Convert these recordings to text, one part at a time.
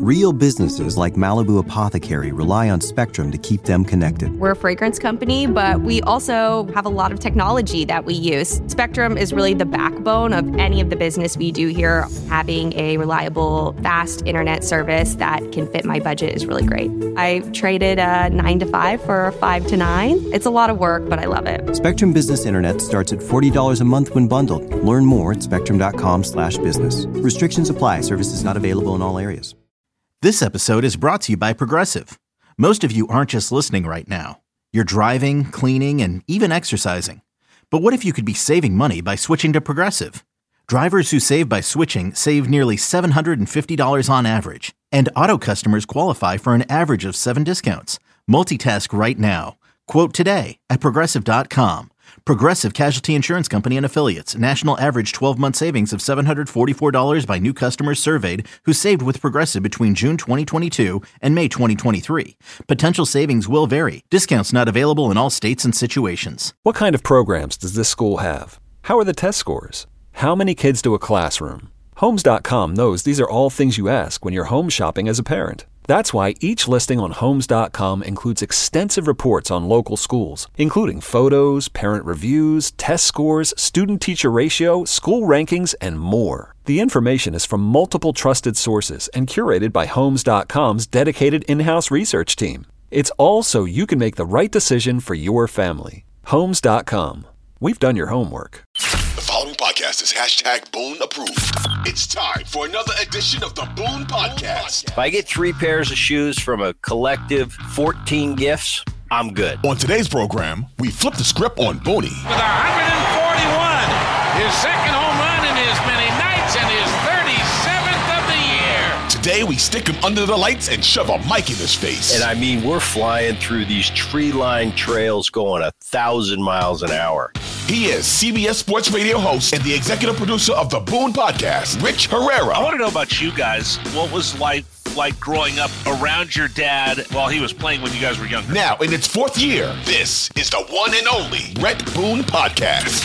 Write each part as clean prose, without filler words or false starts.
Real businesses like Malibu Apothecary rely on Spectrum to keep them connected. We're a fragrance company, but we also have a lot of technology that we use. Spectrum is really the backbone of any of the business we do here. Having a reliable, fast internet service that can fit my budget is really great. I traded a 9 to 5 for a 5 to 9. It's a lot of work, but I love it. Spectrum Business Internet starts at $40 a month when bundled. Learn more at spectrum.com/business. Restrictions apply. Services not available in all areas. This episode is brought to you by Progressive. Most of you aren't just listening right now. You're driving, cleaning, and even exercising. But what if you could be saving money by switching to Progressive? Drivers who save by switching save nearly $750 on average. And auto customers qualify for an average of 7 discounts. Multitask right now. Quote today at Progressive.com. Progressive Casualty Insurance Company and Affiliates. National average 12-month savings of $744 by new customers surveyed who saved with Progressive between June 2022 and May 2023. Potential savings will vary. Discounts not available in all states and situations. What kind of programs does this school have? How are the test scores? How many kids do a classroom? Homes.com knows these are all things you ask when you're home shopping as a parent. That's why each listing on Homes.com includes extensive reports on local schools, including photos, parent reviews, test scores, student-teacher ratio, school rankings, and more. The information is from multiple trusted sources and curated by Homes.com's dedicated in-house research team. It's all so you can make the right decision for your family. Homes.com. We've done your homework. The following podcast is #Boone approved. It's time for another edition of the Boone Podcast. If I get 3 pairs of shoes from a collective 14 gifts, I'm good. On today's program, we flip the script on Booney. With 141, his second home run in as many nights and his 37th of the year. Today, we stick him under the lights and shove a mic in his face. And I mean, we're flying through these tree-lined trails going 1,000 miles an hour. He is CBS Sports Radio host and the executive producer of the Boone Podcast, Rich Herrera. I want to know about you guys. What was life like growing up around your dad while he was playing when you guys were younger? Now, in its 4th year, this is the one and only Brett Boone Podcast.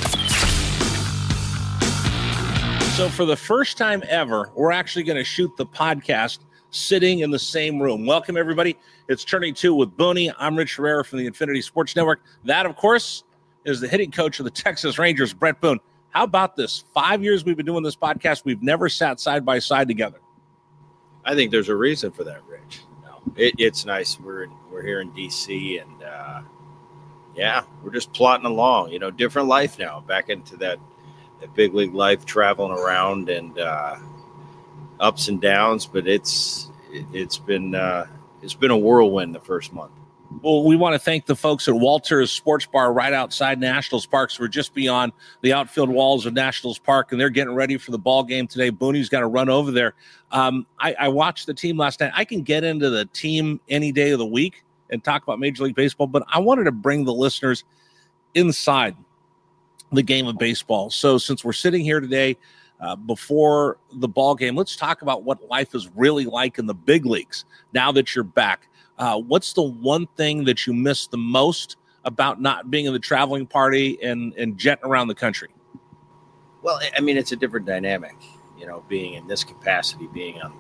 So for the first time ever, we're actually going to shoot the podcast sitting in the same room. Welcome, everybody. It's Turning 2 with Booney. I'm Rich Herrera from the Infinity Sports Network. That, of course, is the hitting coach of the Texas Rangers, Brett Boone. How about this? 5 years we've been doing this podcast. We've never sat side by side together. I think there's a reason for that, Rich. It's nice. We're here in D.C. and, we're just plotting along. You know, different life now. Back into that big league life, traveling around and ups and downs. But it's been a whirlwind the first month. Well, we want to thank the folks at Walter's Sports Bar right outside Nationals Park. So we're just beyond the outfield walls of Nationals Park, and they're getting ready for the ball game today. Booney's got to run over there. I watched the team last night. I can get into the team any day of the week and talk about Major League Baseball, but I wanted to bring the listeners inside the game of baseball. So since we're sitting here today before the ball game, let's talk about what life is really like in the big leagues now that you're back. What's the one thing that you miss the most about not being in the traveling party and jetting around the country? Well, I mean, it's a different dynamic, you know, being in this capacity, being on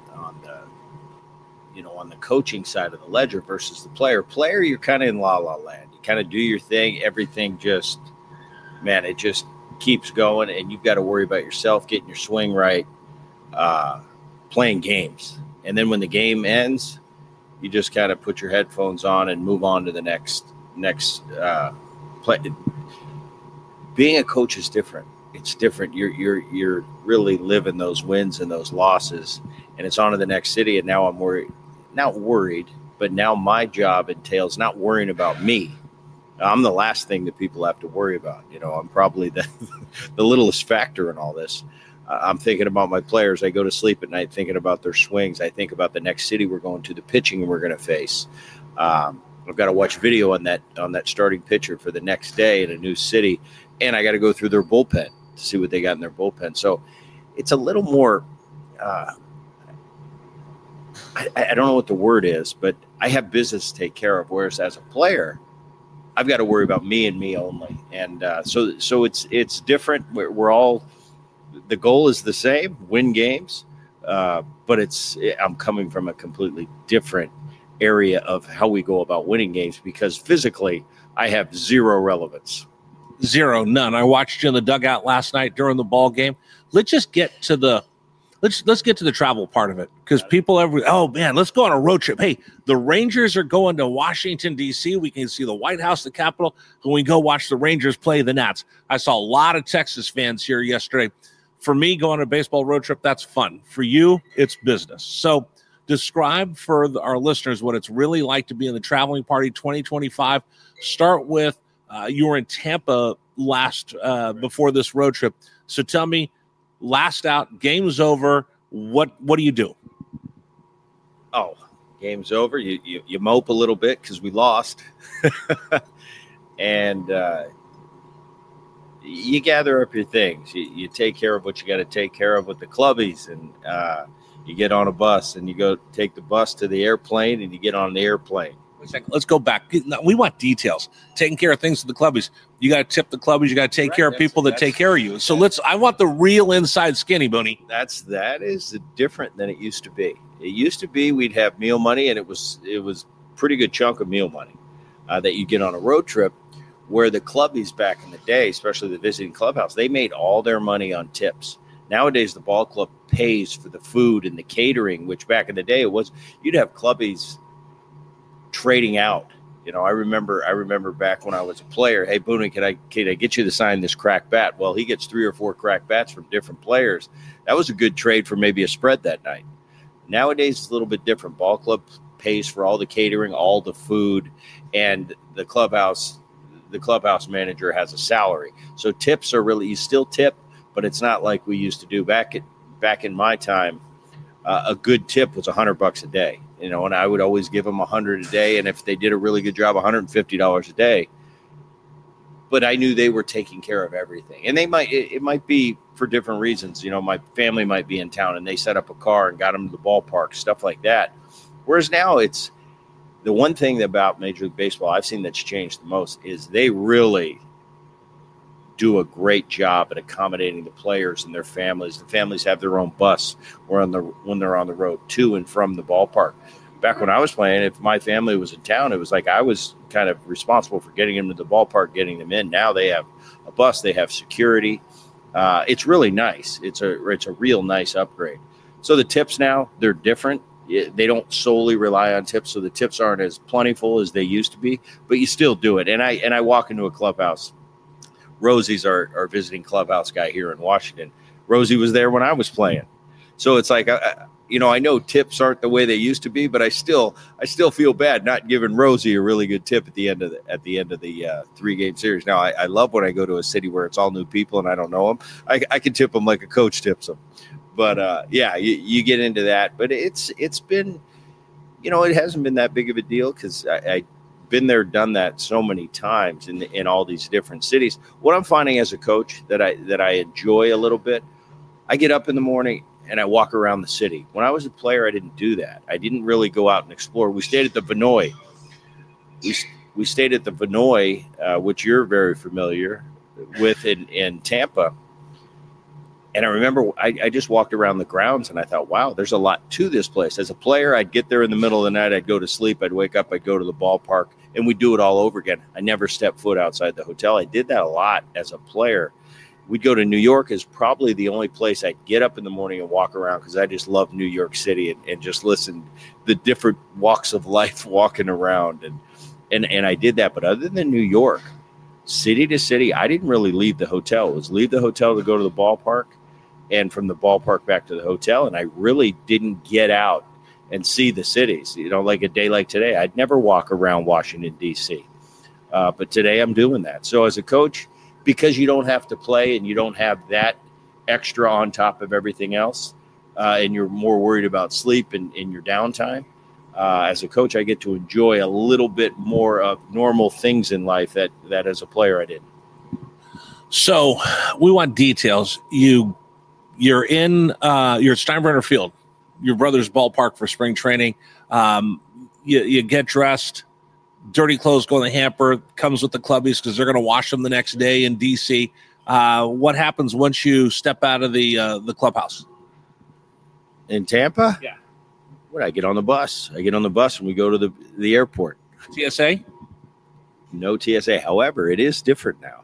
the coaching side of the ledger versus the player. Player, you're kind of in la-la land. You kind of do your thing. Everything just keeps going, and you've got to worry about yourself, getting your swing right, playing games. And then when the game ends, you just kind of put your headphones on and move on to the next play. Being a coach is different. It's different. You're really living those wins and those losses, and it's on to the next city. And now I'm not worried, but now my job entails not worrying about me. I'm the last thing that people have to worry about. You know, I'm probably the littlest factor in all this. I'm thinking about my players. I go to sleep at night thinking about their swings. I think about the next city we're going to, the pitching we're going to face. I've got to watch video on that starting pitcher for the next day in a new city, and I got to go through their bullpen to see what they got in their bullpen. So it's a little more I don't know what the word is, but I have business to take care of, whereas as a player, I've got to worry about me and me only. And so it's different. We're all – the goal is the same, win games. but I'm coming from a completely different area of how we go about winning games, because physically I have zero relevance. Zero, none. I watched you in the dugout last night during the ball game. Let's just get to the let's get to the travel part of it, because people oh man, let's go on a road trip. Hey, the Rangers are going to Washington, D.C. We can see the White House, the Capitol, and we go watch the Rangers play the Nats. I saw a lot of Texas fans here yesterday. For me, going on a baseball road trip, that's fun. For you, it's business. So describe for our listeners what it's really like to be in the Traveling Party 2025. Start with you were in Tampa before this road trip. So tell me, last out, game's over. What do you do? Oh, game's over. You mope a little bit because we lost, and you gather up your things. You take care of what you got to take care of with the clubbies, and you get on a bus and you go take the bus to the airplane, and you get on the airplane. Wait a second, let's go back. We want details. Taking care of things with the clubbies. You got to tip the clubbies. You got to take care of people that take care of you. So I want the real inside skinny, Booney. That is different than it used to be. It used to be we'd have meal money, and it was pretty good chunk of meal money that you get on a road trip. Where the clubbies back in the day, especially the visiting clubhouse, they made all their money on tips. Nowadays, the ball club pays for the food and the catering, which back in the day you'd have clubbies trading out. I remember back when I was a player. Hey, Booney, can I get you to sign this crack bat? Well, he gets 3 or 4 crack bats from different players. That was a good trade for maybe a spread that night. Nowadays, it's a little bit different. Ball club pays for all the catering, all the food, and the clubhouse manager has a salary. So tips are really, you still tip, but it's not like we used to do back in my time. A good tip was $100 a day, and I would always give them $100 a day. And if they did a really good job, $150 a day. But I knew they were taking care of everything, and it might be for different reasons. My family might be in town and they set up a car and got them to the ballpark, stuff like that. Whereas now it's, the one thing about Major League Baseball I've seen that's changed the most is they really do a great job at accommodating the players and their families. The families have their own bus when they're on the road to and from the ballpark. Back when I was playing, if my family was in town, it was like I was kind of responsible for getting them to the ballpark, getting them in. Now they have a bus, they have security. It's really nice. It's a real nice upgrade. So the tips now, they're different. They don't solely rely on tips, so the tips aren't as plentiful as they used to be, but you still do it. And I walk into a clubhouse. Rosie's our visiting clubhouse guy here in Washington. Rosie was there when I was playing. So it's like, I know tips aren't the way they used to be, but I still feel bad not giving Rosie a really good tip at the end of the 3-game series. Now, I love when I go to a city where it's all new people and I don't know them. I can tip them like a coach tips them. But, you get into that. But it's been, it hasn't been that big of a deal because I've been there, done that so many times in all these different cities. What I'm finding as a coach that I enjoy a little bit, I get up in the morning and I walk around the city. When I was a player, I didn't do that. I didn't really go out and explore. We stayed at the Vinoy. We stayed at the Vinoy, which you're very familiar with in Tampa. And I remember I just walked around the grounds and I thought, wow, there's a lot to this place. As a player, I'd get there in the middle of the night. I'd go to sleep. I'd wake up. I'd go to the ballpark, and we'd do it all over again. I never stepped foot outside the hotel. I did that a lot as a player. We'd go to New York is probably the only place I'd get up in the morning and walk around because I just love New York City and just listen the different walks of life walking around. And I did that. But other than New York, city to city, I didn't really leave the hotel. It was leave the hotel to go to the ballpark, and from the ballpark back to the hotel. And I really didn't get out and see the cities. Like a day like today, I'd never walk around Washington, D.C. But today I'm doing that. So as a coach, because you don't have to play and you don't have that extra on top of everything else, and you're more worried about sleep and your downtime, as a coach, I get to enjoy a little bit more of normal things in life that as a player I didn't. So we want details. You're in you're at Steinbrenner Field, your brother's ballpark for spring training. You get dressed, dirty clothes go in the hamper, comes with the clubbies because they're going to wash them the next day in D.C. What happens once you step out of the clubhouse? In Tampa? Yeah. When I get on the bus. I get on the bus and we go to the airport. TSA? No TSA. However, it is different now.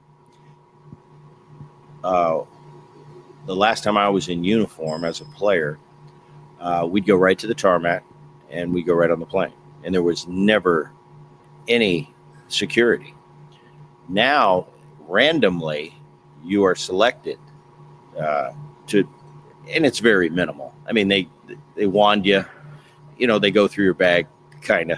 The last time I was in uniform as a player, we'd go right to the tarmac and we'd go right on the plane. And there was never any security. Now, randomly, you are selected and it's very minimal. I mean, they wand you, they go through your bag, kind of.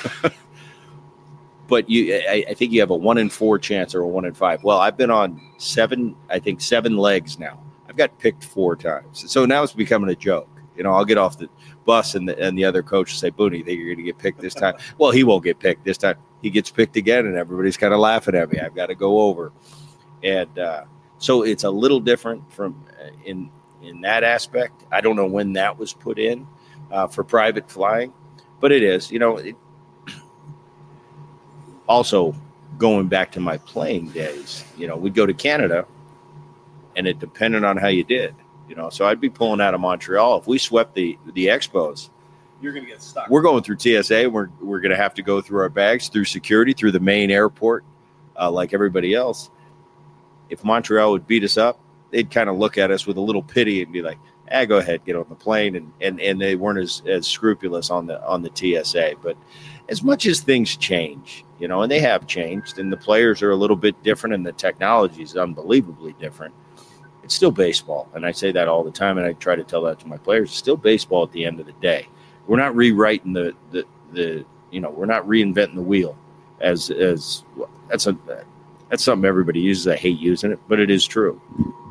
But I think you have a 1 in 4 chance or a 1 in 5. Well, I've been on 7 legs now. I've got picked 4 times. So now it's becoming a joke. I'll get off the bus and the other coach will say, Booney, you think you're going to get picked this time? Well, he won't get picked this time. He gets picked again, and everybody's kind of laughing at me. I've got to go over. And so it's a little different from in that aspect. I don't know when that was put in for private flying, but it is. Also, going back to my playing days, we'd go to Canada, and it depended on how you did. So I'd be pulling out of Montreal. If we swept the Expos, you're going to get stuck. We're going through TSA. We're going to have to go through our bags, through security, through the main airport, like everybody else. If Montreal would beat us up, they'd kind of look at us with a little pity and be like, go ahead, get on the plane. And they weren't as scrupulous on the TSA. But as much as things change, and they have changed, and the players are a little bit different, and the technology is unbelievably different, it's still baseball. And I say that all the time, and I try to tell that to my players. It's still baseball at the end of the day. We're not rewriting we're not reinventing the wheel as that's something everybody uses. I hate using it, but it is true.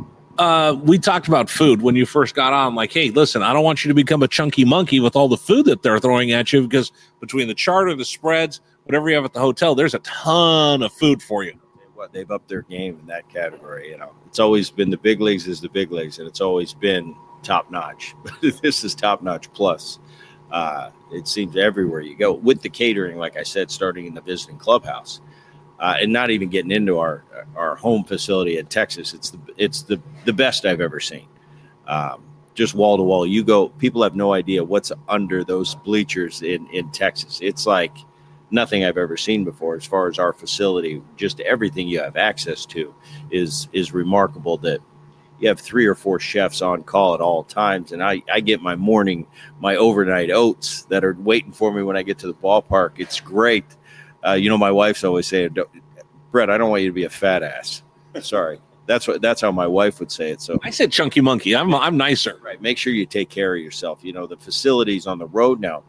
We talked about food when you first got on. Like, hey, listen, I don't want you to become a chunky monkey with all the food that they're throwing at you, because between the charter, the spreads, whatever you have at the hotel, there's a ton of food for you. They've upped their game in that category. It's always been the big leagues is the big leagues, and it's always been top notch. This is top notch plus. It seems everywhere you go with the catering, like I said, starting in the visiting clubhouse. And not even getting into our home facility in Texas. It's the best I've ever seen. Just wall to wall. You go, people have no idea what's under those bleachers in Texas. It's like nothing I've ever seen before as far as our facility. Just everything you have access to is remarkable, that you have 3 or 4 chefs on call at all times. And I get my overnight oats that are waiting for me when I get to the ballpark. It's great. My wife's always saying, Brett, I don't want you to be a fat ass. Sorry. That's how my wife would say it. So I said chunky monkey. I'm nicer. Right. Make sure you take care of yourself. The facilities on the road now,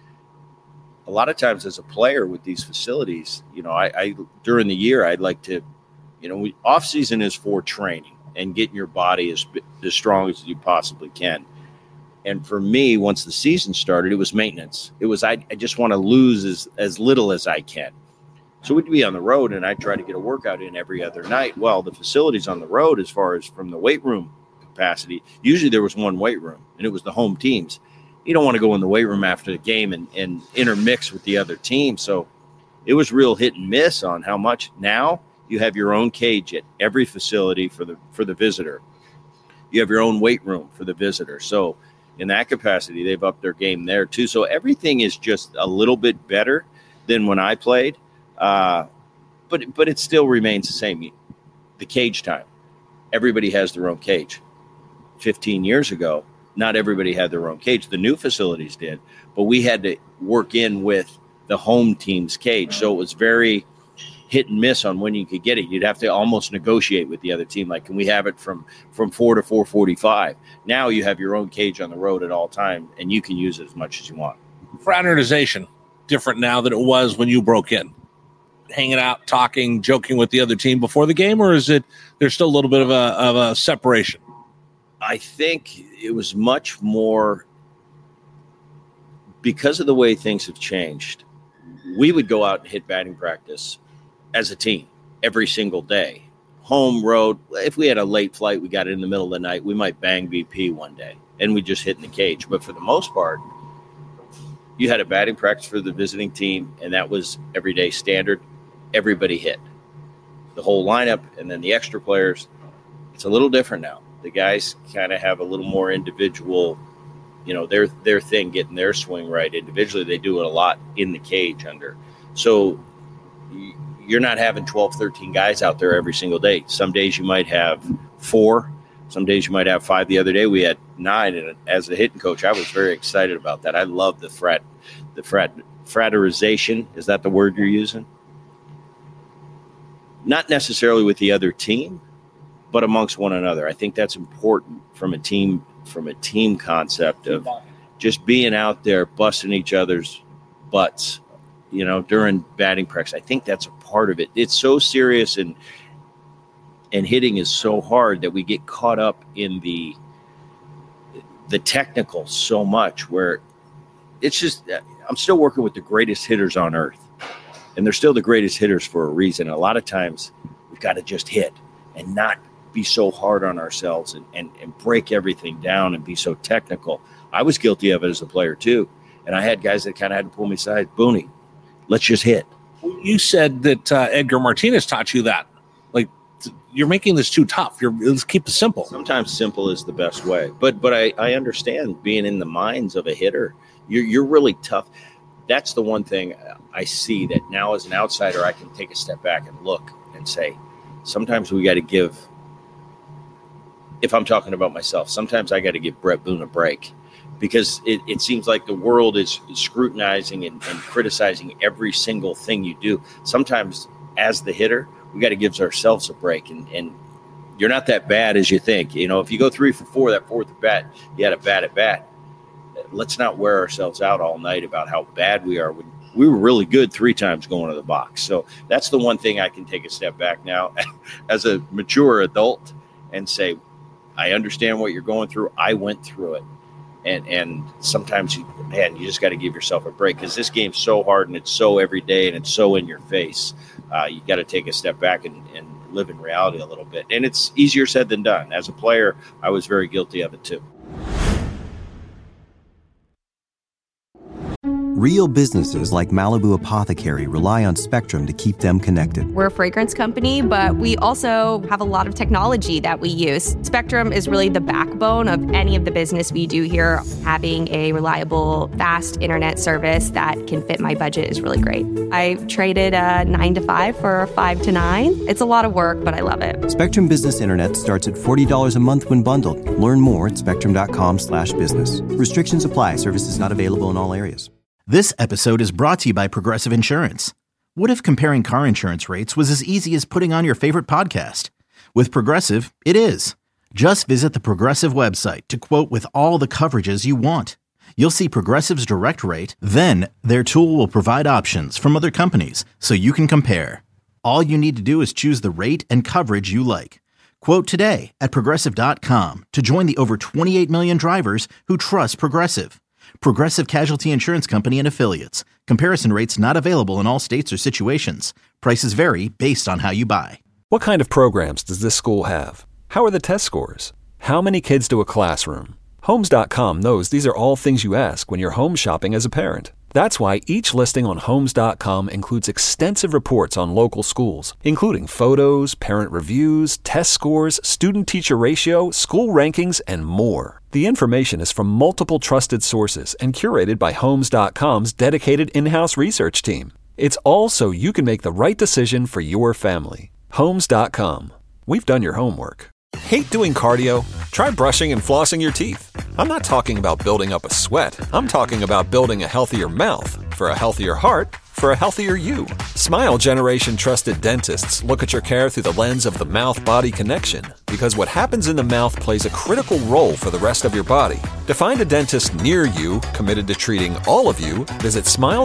a lot of times as a player with these facilities, I during the year, I'd like to, off season is for training and getting your body as strong as you possibly can. And for me, once the season started, it was maintenance. It was, I just want to lose as little as I can. So we'd be on the road, and I'd try to get a workout in every other night. Well, the facilities on the road, as far as from the weight room capacity, usually there was one weight room, and it was the home teams. You don't want to go in the weight room after the game and intermix with the other team. So it was real hit and miss on how much. Now you have your own cage at every facility for the visitor. You have your own weight room for the visitor. So in that capacity, they've upped their game there too. So everything is just a little bit better than when I played. But it still remains the same. The cage time. Everybody has their own cage. 15 years ago, not everybody had their own cage. The new facilities did, but we had to work in with the home team's cage. So it was very hit and miss on when you could get it. You'd have to almost negotiate with the other team. Like, can we have it from 4 to 4:45? Now you have your own cage on the road at all time, and you can use it as much as you want. Fraternization, different now than it was when you broke in. Hanging out, talking, joking with the other team before the game, or is it there's still a little bit of a separation? I think it was much more because of the way things have changed. We would go out and hit batting practice as a team every single day. Home, road. If we had a late flight, we got it in the middle of the night, we might bang BP one day, and we just hit in the cage. But for the most part, you had a batting practice for the visiting team, and that was everyday standard. Everybody hit. The whole lineup, and then the extra players. It's a little different now. The guys kind of have a little more individual their thing, getting their swing right individually. They do it a lot in the cage under. So you're not having 12, 13 guys out there every single day. Some days you might have 4. Some days you might have 5. The other day we had 9. And as a hitting coach, I was very excited about that. I love the fraternization. Is that the word you're using? Not necessarily with the other team, but amongst one another. I think that's important from a team concept of just being out there, busting each other's butts, during batting practice. I think that's a part of it. It's so serious and hitting is so hard that we get caught up in the technical so much, where it's just, I'm still working with the greatest hitters on earth, and they're still the greatest hitters for a reason. And a lot of times we've got to just hit and not be so hard on ourselves and break everything down and be so technical. I was guilty of it as a player too. And I had guys that kind of had to pull me aside. Booney, let's just hit. You said that Edgar Martinez taught you that. Like, you're making this too tough. Let's keep it simple. Sometimes simple is the best way. But I understand being in the minds of a hitter. You're really tough. That's the one thing I see that now as an outsider, I can take a step back and look and say, sometimes we got to give, if I'm talking about myself, sometimes I got to give Bret Boone a break, because it seems like the world is scrutinizing and criticizing every single thing you do. Sometimes as the hitter, we got to give ourselves a break, and you're not that bad as you think. If you go 3 for 4, that 4th at bat, you had a bad at bat. Let's not wear ourselves out all night about how bad we are. We were really good 3 times going to the box. So that's the one thing I can take a step back now as a mature adult and say, I understand what you're going through. I went through it. And sometimes, you just got to give yourself a break, because this game's so hard and it's so every day and it's so in your face. You got to take a step back and live in reality a little bit. And it's easier said than done. As a player, I was very guilty of it too. Real businesses like Malibu Apothecary rely on Spectrum to keep them connected. We're a fragrance company, but we also have a lot of technology that we use. Spectrum is really the backbone of any of the business we do here. Having a reliable, fast internet service that can fit my budget is really great. I traded a 9 to 5 for a 5 to 9. It's a lot of work, but I love it. Spectrum Business Internet starts at $40 a month when bundled. Learn more at spectrum.com/business. Restrictions apply. Services not available in all areas. This episode is brought to you by Progressive Insurance. What if comparing car insurance rates was as easy as putting on your favorite podcast? With Progressive, it is. Just visit the Progressive website to quote with all the coverages you want. You'll see Progressive's direct rate, then their tool will provide options from other companies so you can compare. All you need to do is choose the rate and coverage you like. Quote today at Progressive.com to join the over 28 million drivers who trust Progressive. Progressive Casualty Insurance Company and Affiliates. Comparison rates not available in all states or situations. Prices vary based on how you buy. What kind of programs does this school have? How are the test scores? How many kids do a classroom? Homes.com knows these are all things you ask when you're home shopping as a parent. That's why each listing on Homes.com includes extensive reports on local schools, including photos, parent reviews, test scores, student-teacher ratio, school rankings, and more. The information is from multiple trusted sources and curated by Homes.com's dedicated in-house research team. It's all so you can make the right decision for your family. Homes.com. We've done your homework. Hate doing cardio? Try brushing and flossing your teeth. I'm not talking about building up a sweat. I'm talking about building a healthier mouth for a healthier heart for a healthier you. Smile Generation trusted dentists look at your care through the lens of the mouth-body connection, because what happens in the mouth plays a critical role for the rest of your body. To find a dentist near you committed to treating all of you, visit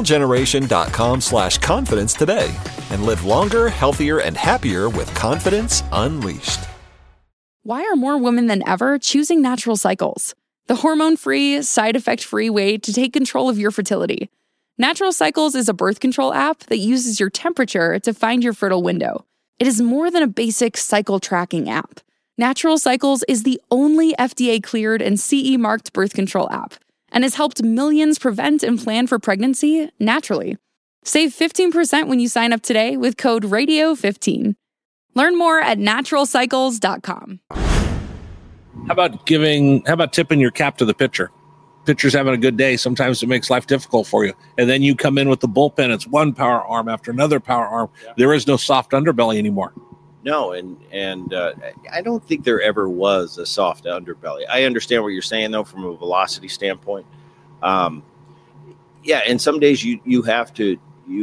smilegeneration.com/confidence today and live longer, healthier, and happier with confidence unleashed. Why are more women than ever choosing Natural Cycles? The hormone-free, side-effect-free way to take control of your fertility. Natural Cycles is a birth control app that uses your temperature to find your fertile window. It is more than a basic cycle tracking app. Natural Cycles is the only FDA-cleared and CE-marked birth control app and has helped millions prevent and plan for pregnancy naturally. Save 15% when you sign up today with code RADIO15. Learn more at naturalcycles.com. How about tipping your cap to the pitcher? pitcher's having a good day, sometimes it makes life difficult for you. And then you come in with the bullpen. It's one power arm after another power arm. Yeah. There is no soft underbelly anymore. No, and I don't think there ever was a soft underbelly. I understand what you're saying, though, from a velocity standpoint. Yeah, and some days you have to.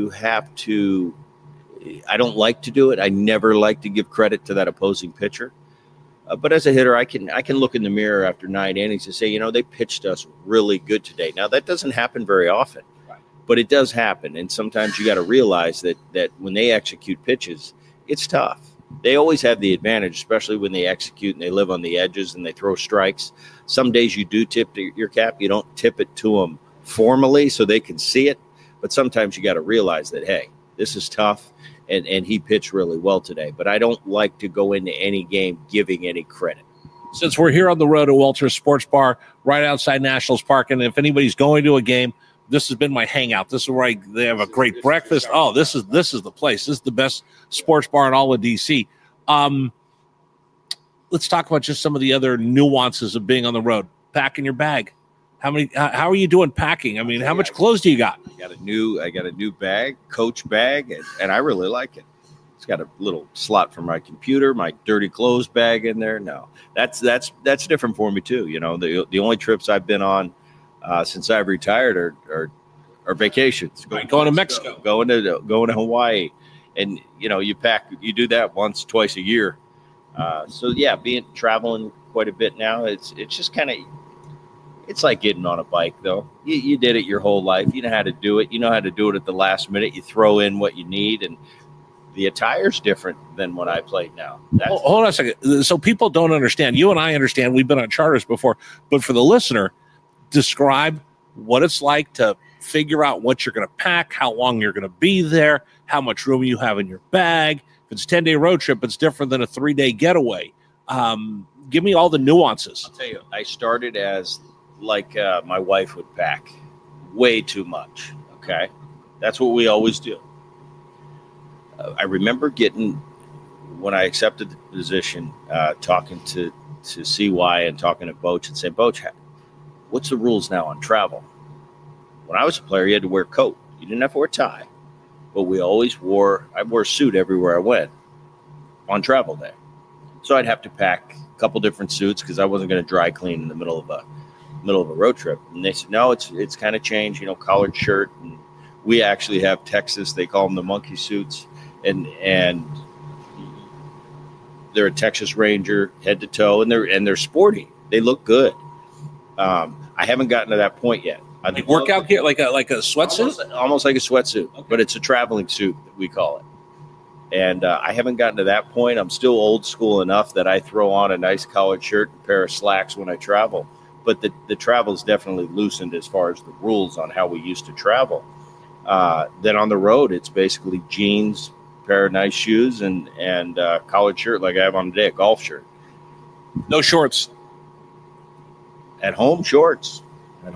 I don't like to do it. I never like to give credit to that opposing pitcher. But as a hitter, I can look in the mirror after 9 innings and say, they pitched us really good today. Now, that doesn't happen very often, right, but it does happen. And sometimes you got to realize that when they execute pitches, it's tough. They always have the advantage, especially when they execute and they live on the edges and they throw strikes. Some days you do tip your cap. You don't tip it to them formally so they can see it. But sometimes you got to realize that, hey, this is tough. And he pitched really well today. But I don't like to go into any game giving any credit. Since we're here on the road at Walters Sports Bar, right outside Nationals Park, and if anybody's going to a game, this has been my hangout. This is where they have a great breakfast. Oh, this is the place. This is the best sports bar in all of D.C. Let's talk about just some of the other nuances of being on the road. Packing your bag. How are you doing packing? I mean, how much clothes do you got? I got a new bag, Coach bag, and I really like it. It's got a little slot for my computer, my dirty clothes bag in there. No, that's different for me too. The only trips I've been on since I've retired are vacations. Going to Mexico, going to Hawaii, and you do that once, twice a year. So yeah, traveling quite a bit now. It's just kind of. It's like getting on a bike, though. You did it your whole life. You know how to do it. You know how to do it at the last minute. You throw in what you need, and the attire's different than when I played now. Hold on a second. So people don't understand. You and I understand. We've been on charters before. But for the listener, describe what it's like to figure out what you're going to pack, how long you're going to be there, how much room you have in your bag. If it's a 10-day road trip, it's different than a 3-day getaway. Give me all the nuances. I'll tell you, I started as like my wife would pack way too much. Okay. That's what we always do. I remember when I accepted the position, talking to CY and talking to Boch and saying, Boch, what's the rules now on travel? When I was a player, you had to wear a coat. You didn't have to wear a tie, but I wore a suit everywhere I went on travel day. So I'd have to pack a couple different suits because I wasn't going to dry clean in the middle of a road trip. And they said, no, it's kind of changed, collared shirt. And we actually have Texas, they call them the monkey suits. And they're a Texas Ranger head to toe, and they're sporty. They look good. I haven't gotten to that point yet. Like workout gear, like a sweatsuit? Almost like a sweatsuit, okay. But it's a traveling suit, we call it. And I haven't gotten to that point. I'm still old school enough that I throw on a nice collared shirt and a pair of slacks when I travel. But the travel is definitely loosened as far as the rules on how we used to travel. Then on the road, it's basically jeans, pair of nice shoes, and collared shirt like I have on today, a golf shirt. No shorts. At home, shorts.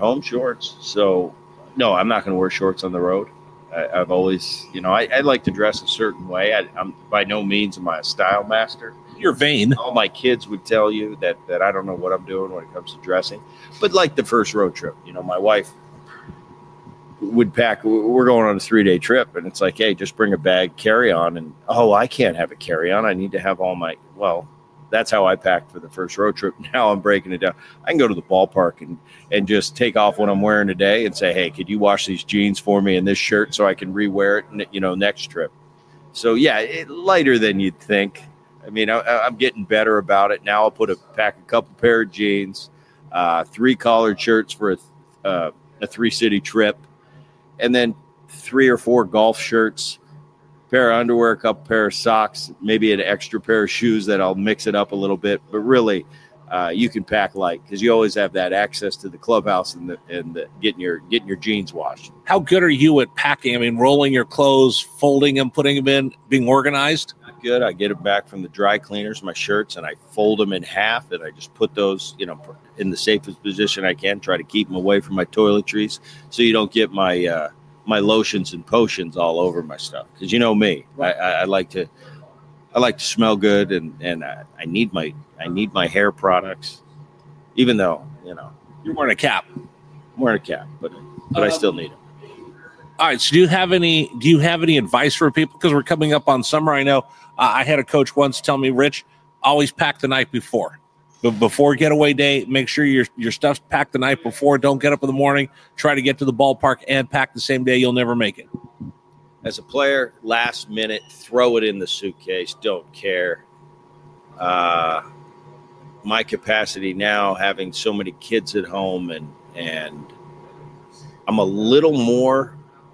So, no, I'm not going to wear shorts on the road. I've always, I like to dress a certain way. I'm by no means am I a style master. You're vain. All my kids would tell you that I don't know what I'm doing when it comes to dressing. But like the first road trip, my wife would pack. We're going on a 3-day trip, and it's like, hey, just bring a bag, carry on. And, I can't have a carry on. I need to have all my, that's how I packed for the first road trip. Now I'm breaking it down. I can go to the ballpark and just take off what I'm wearing today and say, hey, could you wash these jeans for me and this shirt so I can rewear it, next trip. So, yeah, lighter than you'd think. I mean, I'm getting better about it. Now I'll pack a couple pair of jeans, 3 collared shirts for a 3-city trip, and then 3 or 4 golf shirts, pair of underwear, a couple pair of socks, maybe an extra pair of shoes that I'll mix it up a little bit. But really, you can pack light because you always have that access to the clubhouse and getting your jeans washed. How good are you at packing? I mean, rolling your clothes, folding them, putting them in, being organized? Not good. I get them back from the dry cleaners, my shirts, and I fold them in half, and I just put those, in the safest position I can. Try to keep them away from my toiletries so you don't get my lotions and potions all over my stuff. Because you know me, I like to smell good, and I need my hair products. Even though you're wearing a cap. I'm wearing a cap, but I still need it. All right. So do you have any advice for people? Because we're coming up on summer. I know I had a coach once tell me, Rich, always pack the night before. But before getaway day, make sure your stuff's packed the night before. Don't get up in the morning. Try to get to the ballpark and pack the same day. You'll never make it. As a player, last minute, throw it in the suitcase. Don't care. My capacity now, having so many kids at home, and I'm a little more,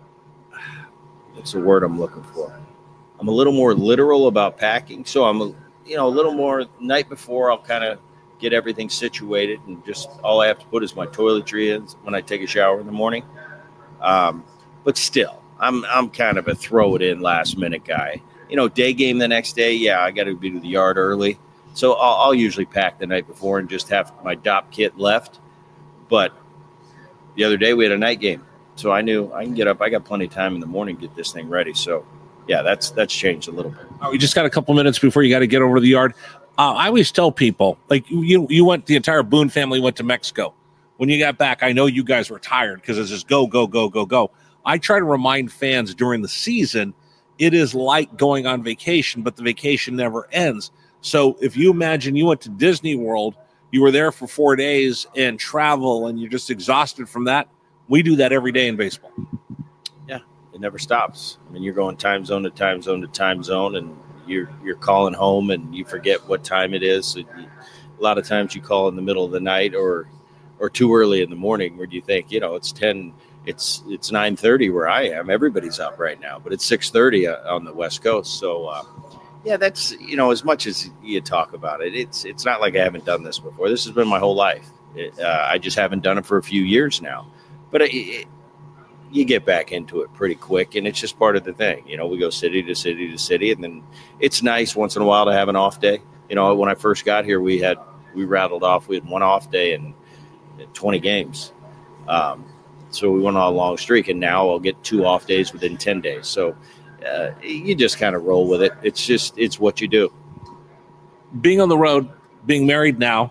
what's the word I'm looking for? I'm a little more literal about packing. So I'm a little more night before, I'll kind of get everything situated, and just all I have to put is my toiletry in when I take a shower in the morning. But still, I'm kind of a throw it in last minute guy. Day game the next day. Yeah, I got to be to the yard early. So I'll usually pack the night before and just have my DOP kit left. But the other day we had a night game. So I knew I can get up. I got plenty of time in the morning to get this thing ready. So, yeah, that's changed a little bit. We just got a couple minutes before you got to get over to the yard. I always tell people, like you went, the entire Boone family went to Mexico. When you got back, I know you guys were tired because it's just go, go, go, go, go. I try to remind fans during the season, it is like going on vacation, but the vacation never ends. So if you imagine you went to Disney World, you were there for 4 days and travel, and you're just exhausted from that. We do that every day in baseball. Yeah, it never stops. I mean, you're going time zone to time zone to time zone, and you're calling home, and you forget what time it is. So a lot of times you call in the middle of the night or too early in the morning, where you think, it's 10. It's 9:30 where I am. Everybody's up right now, but it's 6:30 on the West Coast. So, yeah, that's, as much as you talk about it, it's not like I haven't done this before. This has been my whole life. I just haven't done it for a few years now. But you get back into it pretty quick, and it's just part of the thing. We go city to city to city, and then it's nice once in a while to have an off day. When I first got here, we had one off day in 20 games. So we went on a long streak, and now I'll get 2 off days within 10 days. So you just kind of roll with it. It's what you do. Being on the road, being married now,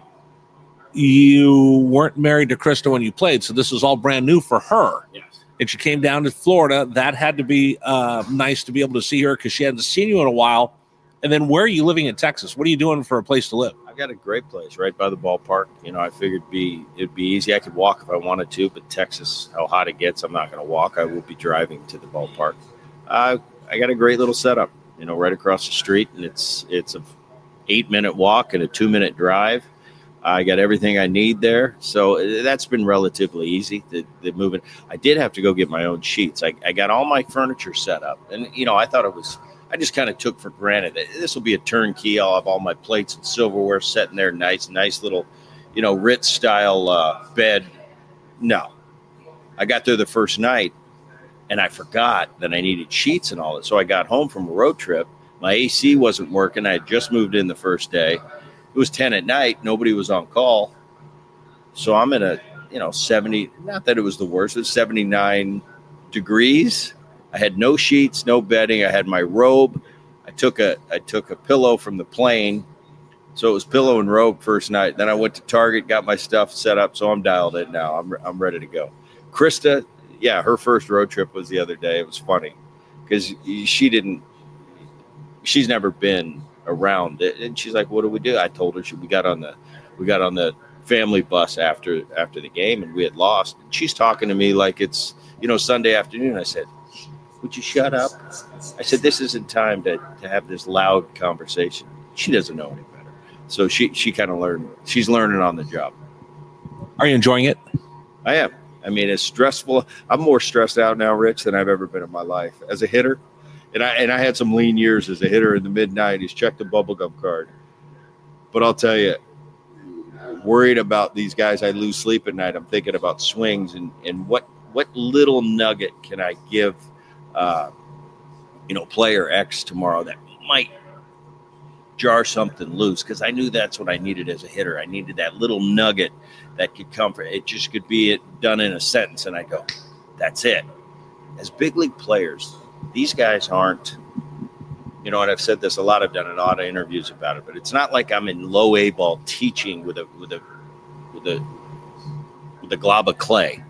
you weren't married to Krista when you played, so this was all brand new for her. Yes. And she came down to Florida. That had to be nice to be able to see her because she hadn't seen you in a while. And then where are you living in Texas? What are you doing for a place to live? I got a great place right by the ballpark. I figured it'd be easy. I could walk if I wanted to, but Texas, how hot it gets, I'm not going to walk. I will be driving to the ballpark. I got a great little setup, right across the street, and it's a 8-minute walk and a 2-minute drive. I got everything I need there, so that's been relatively easy. The moving. I did have to go get my own sheets. I got all my furniture set up, and I thought it was. I just kind of took for granted that this will be a turnkey. I'll have all my plates and silverware sitting there, nice little, Ritz style bed. No, I got there the first night, and I forgot that I needed sheets and all that. So I got home from a road trip. My AC wasn't working. I had just moved in the first day. It was 10 at night. Nobody was on call. So I'm in a, 70, not that it was the worst. It was 79 degrees. I had no sheets, no bedding. I had my robe. I took a pillow from the plane. So it was pillow and robe first night. Then I went to Target, got my stuff set up. So I'm dialed in now. I'm ready to go. Krista, yeah, her first road trip was the other day. It was funny because she's never been around it. And she's like, what do we do? I told her we got on the family bus after the game, and we had lost. And she's talking to me like it's, Sunday afternoon. I said, would you shut up? I said, this isn't time to have this loud conversation. She doesn't know any better. So she kind of learned. She's learning on the job. Are you enjoying it? I am. I mean, it's stressful. I'm more stressed out now, Rich, than I've ever been in my life. As a hitter, and I had some lean years as a hitter in the mid-'90s, checked the bubblegum card. But I'll tell you, worried about these guys, I lose sleep at night. I'm thinking about swings and what little nugget can I give player X tomorrow that might jar something loose, because I knew that's what I needed as a hitter. I needed that little nugget that could come from it. Just could be done in a sentence, and I go, that's it. As big league players, these guys aren't, and I've said this a lot. I've done a lot of interviews about it, but it's not like I'm in low A ball teaching with a glob of clay.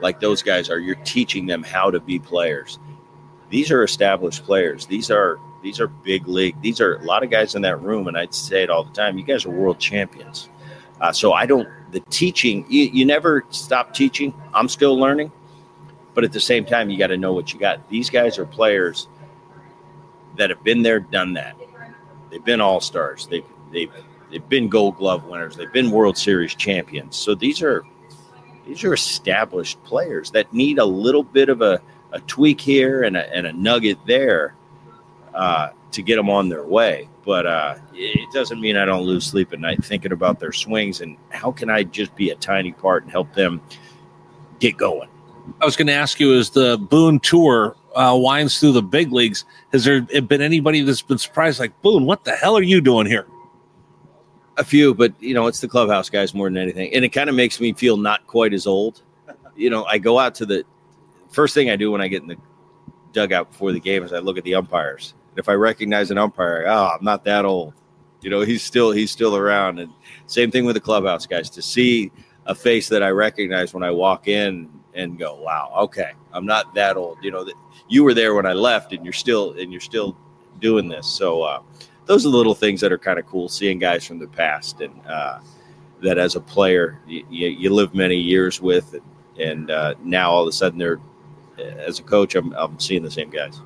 like those guys are. You're teaching them how to be players. These are established players. These are big league. These are a lot of guys in that room, and I'd say it all the time. You guys are world champions. The teaching, you never stop teaching. I'm still learning, but at the same time, you got to know what you got. These guys are players that have been there, done that. They've been all-stars. They've been Gold Glove winners. They've been World Series champions. So these are established players that need a little bit of a tweak here and a nugget there to get them on their way. But it doesn't mean I don't lose sleep at night thinking about their swings and how can I just be a tiny part and help them get going. I was going to ask you, as the Boone Tour winds through the big leagues, has there been anybody that's been surprised, like, Boone, what the hell are you doing here? A few, but, it's the clubhouse guys more than anything. And it kind of makes me feel not quite as old. I go out to the first thing I do when I get in the dugout before the game is I look at the umpires. And if I recognize an umpire, I'm not that old. He's still around. And same thing with the clubhouse guys. To see a face that I recognize when I walk in and go, wow, okay, I'm not that old. That you were there when I left, and you're still doing this. So those are the little things that are kind of cool, seeing guys from the past, and that as a player you live many years with, and now all of a sudden they're, as a coach, I'm seeing the same guys.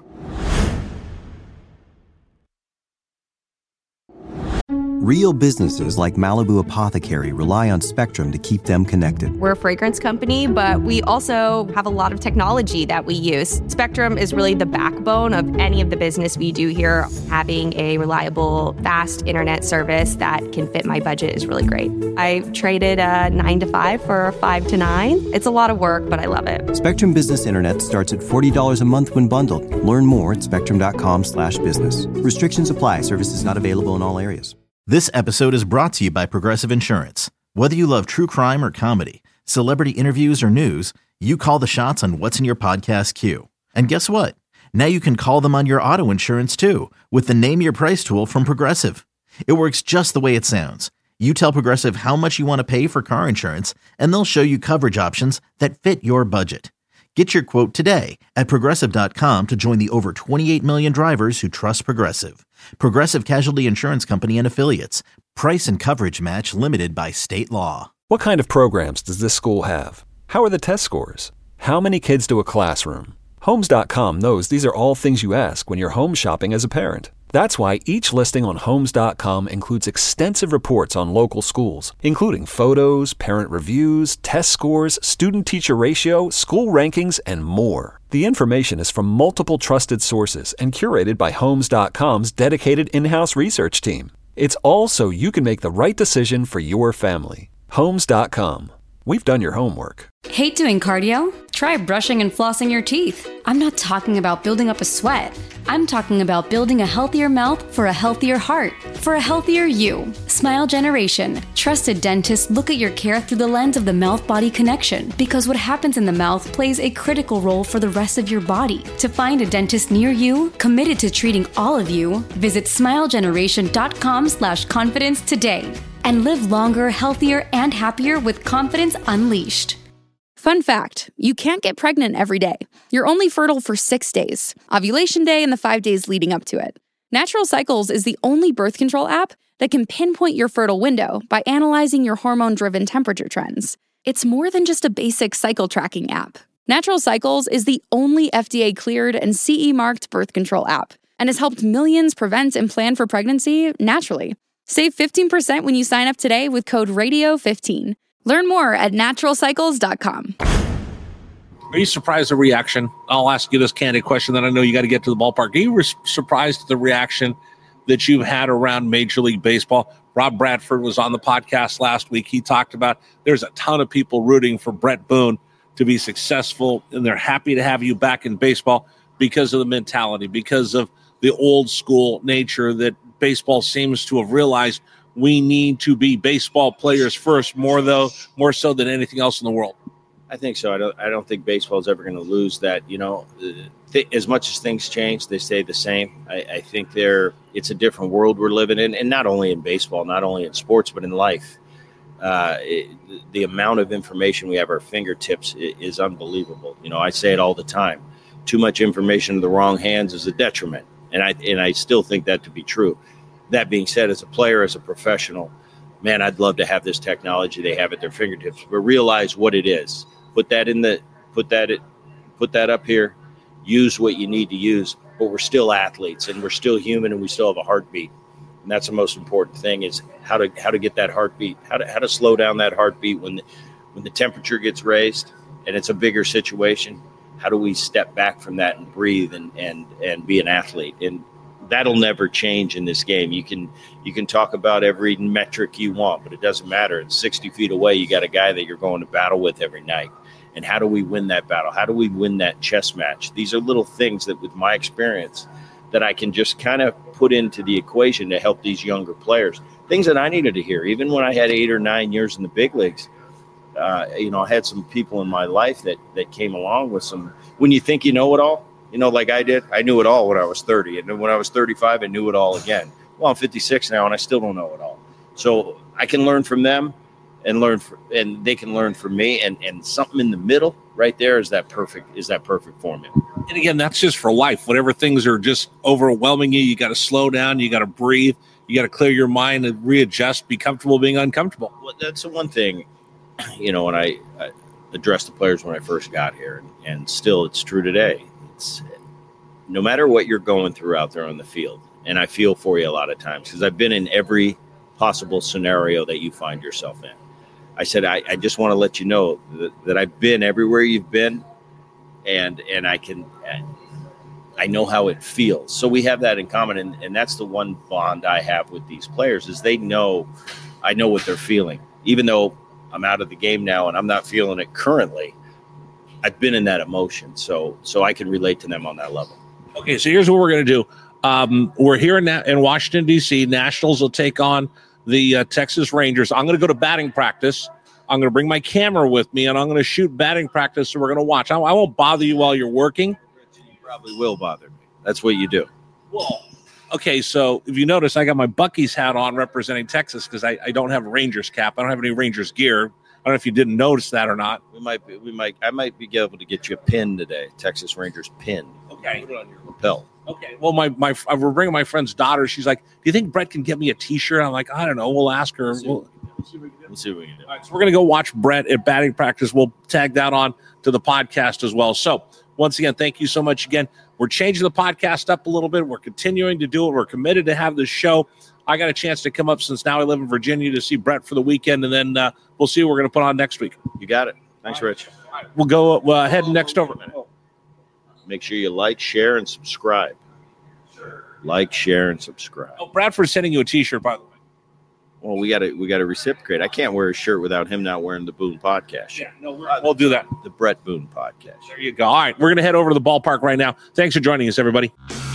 Real businesses like Malibu Apothecary rely on Spectrum to keep them connected. We're a fragrance company, but we also have a lot of technology that we use. Spectrum is really the backbone of any of the business we do here. Having a reliable, fast internet service that can fit my budget is really great. I traded a 9 to 5 for a 5 to 9. It's a lot of work, but I love it. Spectrum Business Internet starts at $40 a month when bundled. Learn more at spectrum.com/business. Restrictions apply. Services not available in all areas. This episode is brought to you by Progressive Insurance. Whether you love true crime or comedy, celebrity interviews or news, you call the shots on what's in your podcast queue. And guess what? Now you can call them on your auto insurance too with the Name Your Price tool from Progressive. It works just the way it sounds. You tell Progressive how much you want to pay for car insurance, and they'll show you coverage options that fit your budget. Get your quote today at Progressive.com to join the over 28 million drivers who trust Progressive. Progressive Casualty Insurance Company and Affiliates. Price and coverage match limited by state law. What kind of programs does this school have? How are the test scores? How many kids do a classroom? Homes.com knows these are all things you ask when you're home shopping as a parent. That's why each listing on Homes.com includes extensive reports on local schools, including photos, parent reviews, test scores, student-teacher ratio, school rankings, and more. The information is from multiple trusted sources and curated by Homes.com's dedicated in-house research team. It's all so you can make the right decision for your family. Homes.com. We've done your homework. Hate doing cardio? Try brushing and flossing your teeth. I'm not talking about building up a sweat. I'm talking about building a healthier mouth for a healthier heart, for a healthier you. Smile Generation. Trusted dentists look at your care through the lens of the mouth-body connection, because what happens in the mouth plays a critical role for the rest of your body. To find a dentist near you, committed to treating all of you, visit smilegeneration.com/confidence today. And live longer, healthier, and happier with confidence unleashed. Fun fact, you can't get pregnant every day. You're only fertile for 6 days, ovulation day and the 5 days leading up to it. Natural Cycles is the only birth control app that can pinpoint your fertile window by analyzing your hormone-driven temperature trends. It's more than just a basic cycle tracking app. Natural Cycles is the only FDA-cleared and CE-marked birth control app and has helped millions prevent and plan for pregnancy naturally. Save 15% when you sign up today with code RADIO15. Learn more at naturalcycles.com. Are you surprised at the reaction? I'll ask you this candid question, then I know you got to get to the ballpark. Are you surprised at the reaction that you've had around Major League Baseball? Rob Bradford was on the podcast last week. He talked about there's a ton of people rooting for Brett Boone to be successful, and they're happy to have you back in baseball because of the mentality, because of the old school nature that baseball seems to have realized. We need to be baseball players first, more so than anything else in the world. I think so. I don't think baseball is ever going to lose that. As much as things change, they stay the same. I think it's a different world we're living in, and not only in baseball, not only in sports, but in life. The amount of information we have at our fingertips is unbelievable. I say it all the time. Too much information in the wrong hands is a detriment. And I still think that to be true. That being said, as a player, as a professional, man, I'd love to have this technology they have at their fingertips, but realize what it is. Put that up here, use what you need to use, but we're still athletes and we're still human and we still have a heartbeat. And that's the most important thing, is how to get that heartbeat, how to slow down that heartbeat when the temperature gets raised and it's a bigger situation. How do we step back from that and breathe and be an athlete? And that'll never change in this game. You can talk about every metric you want, but it doesn't matter. It's 60 feet away. You got a guy that you're going to battle with every night. And how do we win that battle? How do we win that chess match? These are little things that, with my experience, that I can just kind of put into the equation to help these younger players. Things that I needed to hear. Even when I had 8 or 9 years in the big leagues, I had some people in my life that came along with some, when you think you know it all, like I did, I knew it all when I was 30. And then when I was 35, I knew it all again. Well, I'm 56 now and I still don't know it all. So I can learn from them and they can learn from me, and something in the middle right there is that perfect formula. And again, that's just for life. Whenever things are just overwhelming you, you got to slow down, you got to breathe, you got to clear your mind and readjust, be comfortable being uncomfortable. Well, that's the one thing, when I addressed the players when I first got here, and still it's true today. It's no matter what you're going through out there on the field, and I feel for you a lot of times because I've been in every possible scenario that you find yourself in. I said, I just want to let you know that I've been everywhere you've been, and I know how it feels. So we have that in common, and that's the one bond I have with these players is I know what they're feeling. Even though I'm out of the game now and I'm not feeling it currently, I've been in that emotion, so I can relate to them on that level. Okay, so here's what we're going to do. We're here in Washington, D.C. Nationals will take on the Texas Rangers. I'm going to go to batting practice. I'm going to bring my camera with me, and I'm going to shoot batting practice, so we're going to watch. I won't bother you while you're working. You probably will bother me. That's what you do. Well, okay, so if you notice, I got my Buc-ee's hat on representing Texas because I don't have a Rangers cap. I don't have any Rangers gear. I don't know if you didn't notice that or not. I might be able to get you a pin today, Texas Rangers pin. Okay. Put it on your lapel. Okay. Well, we're bringing my friend's daughter. She's like, "Do you think Brett can get me a T-shirt?" I'm like, "I don't know. We'll ask her." We'll see what we can do. All right, so we're gonna go watch Brett at batting practice. We'll tag that on to the podcast as well. So once again, thank you so much. Again, we're changing the podcast up a little bit. We're continuing to do it. We're committed to have this show. I got a chance to come up since now I live in Virginia to see Brett for the weekend, and then we'll see what we're gonna put on next week. You got it. Thanks, Rich. All right, we'll go ahead next over. Make sure you like, share, and subscribe. Like, share, and subscribe. Oh, Bradford's sending you a T-shirt, by the way. Well, we got to reciprocate. I can't wear a shirt without him not wearing the Boone podcast shirt. Yeah, no, we'll do that. The Brett Boone podcast. There you go. All right, we're going to head over to the ballpark right now. Thanks for joining us, everybody.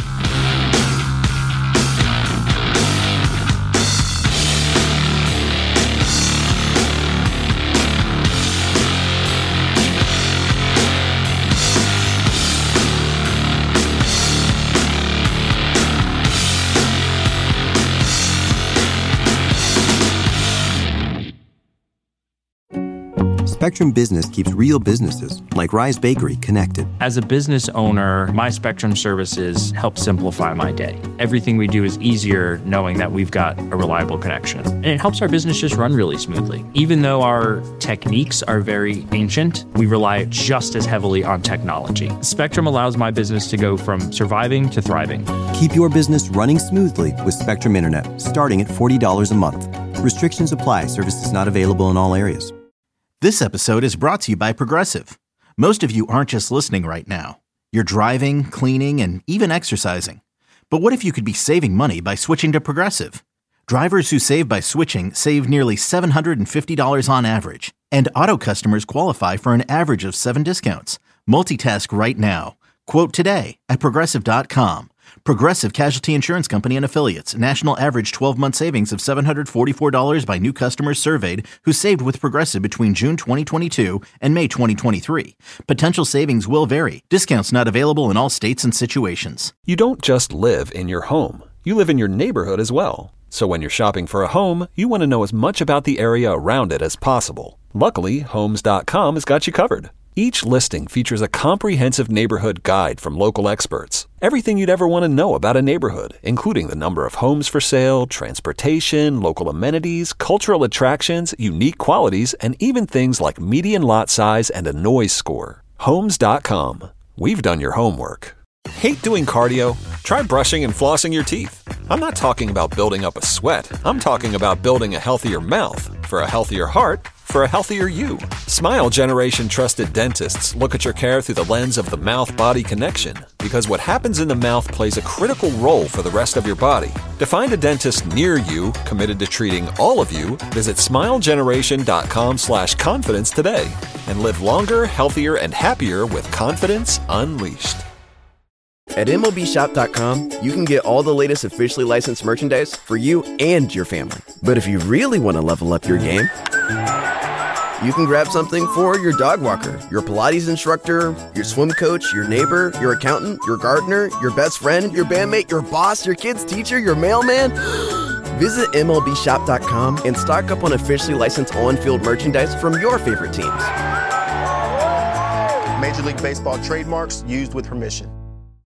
Spectrum Business keeps real businesses, like Rise Bakery, connected. As a business owner, my Spectrum services help simplify my day. Everything we do is easier knowing that we've got a reliable connection. And it helps our business just run really smoothly. Even though our techniques are very ancient, we rely just as heavily on technology. Spectrum allows my business to go from surviving to thriving. Keep your business running smoothly with Spectrum Internet, starting at $40 a month. Restrictions apply. Services not available in all areas. This episode is brought to you by Progressive. Most of you aren't just listening right now. You're driving, cleaning, and even exercising. But what if you could be saving money by switching to Progressive? Drivers who save by switching save nearly $750 on average. And auto customers qualify for an average of 7 discounts. Multitask right now. Quote today at Progressive.com. Progressive Casualty Insurance Company and Affiliates. National average 12-month savings of $744 by new customers surveyed who saved with Progressive between June 2022 and May 2023. Potential savings will vary. Discounts not available in all states and situations. You don't just live in your home. You live in your neighborhood as well. So when you're shopping for a home, you want to know as much about the area around it as possible. Luckily, Homes.com has got you covered. Each listing features a comprehensive neighborhood guide from local experts. Everything you'd ever want to know about a neighborhood, including the number of homes for sale, transportation, local amenities, cultural attractions, unique qualities, and even things like median lot size and a noise score. Homes.com. We've done your homework. Hate doing cardio? Try brushing and flossing your teeth. I'm not talking about building up a sweat. I'm talking about building a healthier mouth for a healthier heart for a healthier you. Smile Generation trusted dentists look at your care through the lens of the mouth-body connection, because what happens in the mouth plays a critical role for the rest of your body. To find a dentist near you committed to treating all of you, visit smilegeneration.com/confidence today and live longer, healthier, and happier with confidence unleashed. At MLBshop.com, you can get all the latest officially licensed merchandise for you and your family. But if you really want to level up your game, you can grab something for your dog walker, your Pilates instructor, your swim coach, your neighbor, your accountant, your gardener, your best friend, your bandmate, your boss, your kid's teacher, your mailman. Visit MLBshop.com and stock up on officially licensed on-field merchandise from your favorite teams. Major League Baseball trademarks used with permission.